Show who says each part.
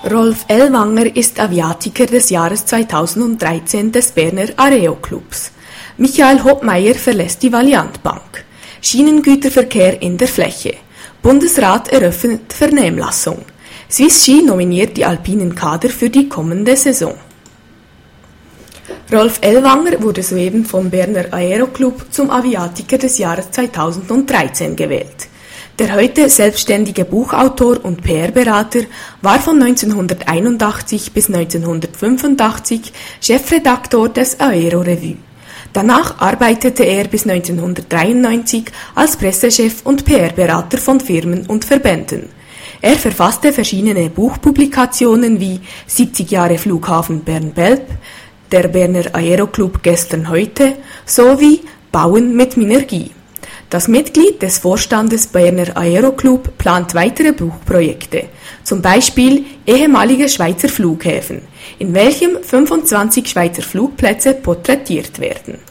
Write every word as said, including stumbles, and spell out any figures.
Speaker 1: Rolf Ellwanger ist Aviatiker des Jahres zweitausenddreizehn des Berner Aero-Clubs. Michael Hopmeier verlässt die Valiant Bank. Schienengüterverkehr in der Fläche. Bundesrat eröffnet Vernehmlassung. Swiss Ski nominiert die alpinen Kader für die kommende Saison. Rolf Ellwanger wurde soeben vom Berner Aero-Club zum Aviatiker des Jahres zweitausenddreizehn gewählt. Der heute selbstständige Buchautor und P R-Berater war von neunzehnhunderteinundachtzig bis neunzehnhundertfünfundachtzig Chefredaktor des Aero Revue. Danach arbeitete er bis neunzehnhundertdreiundneunzig als Pressechef und P R-Berater von Firmen und Verbänden. Er verfasste verschiedene Buchpublikationen wie siebzig Jahre Flughafen Bern-Belp, der Berner Aero-Club gestern heute sowie Bauen mit Minergie. Das Mitglied des Vorstandes Berner Aero-Club plant weitere Buchprojekte, zum Beispiel ehemalige Schweizer Flughäfen, in welchem fünfundzwanzig Schweizer Flugplätze porträtiert werden.